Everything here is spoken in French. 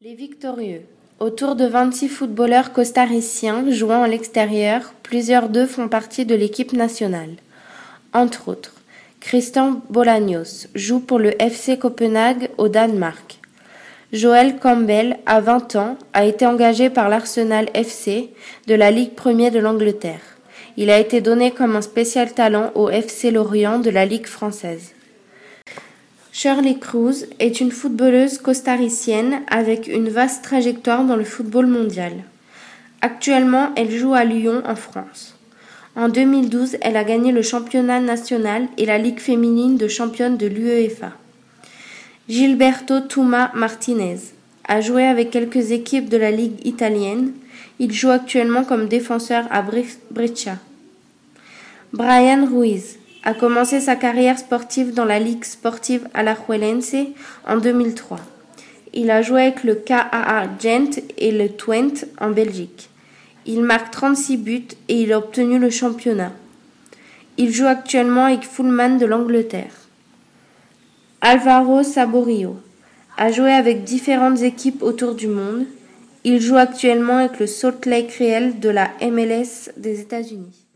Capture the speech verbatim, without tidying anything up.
Les victorieux. Autour de vingt-six footballeurs costariciens jouant à l'extérieur, plusieurs d'eux font partie de l'équipe nationale. Entre autres, Christian Bolaños joue pour le F C Copenhague au Danemark. Joel Campbell, à vingt ans, a été engagé par l'Arsenal F C de la Ligue Premier de l'Angleterre. Il a été donné comme un spécial talent au F C Lorient de la Ligue française. Shirley Cruz est une footballeuse costaricienne avec une vaste trajectoire dans le football mondial. Actuellement, elle joue à Lyon, en France. En deux mille douze, elle a gagné le championnat national et la Ligue féminine de championne de l'UEFA. Gilberto Tuma Martinez a joué avec quelques équipes de la Ligue italienne. Il joue actuellement comme défenseur à Brescia. Brian Ruiz a commencé sa carrière sportive dans la Ligue sportive alajuelense en deux mille trois. Il a joué avec le K A A Gent et le Twente en Belgique. Il marque trente-six buts et il a obtenu le championnat. Il joue actuellement avec Fulham de l'Angleterre. Álvaro Saborio a joué avec différentes équipes autour du monde. Il joue actuellement avec le Salt Lake Real de la M L S des États-Unis.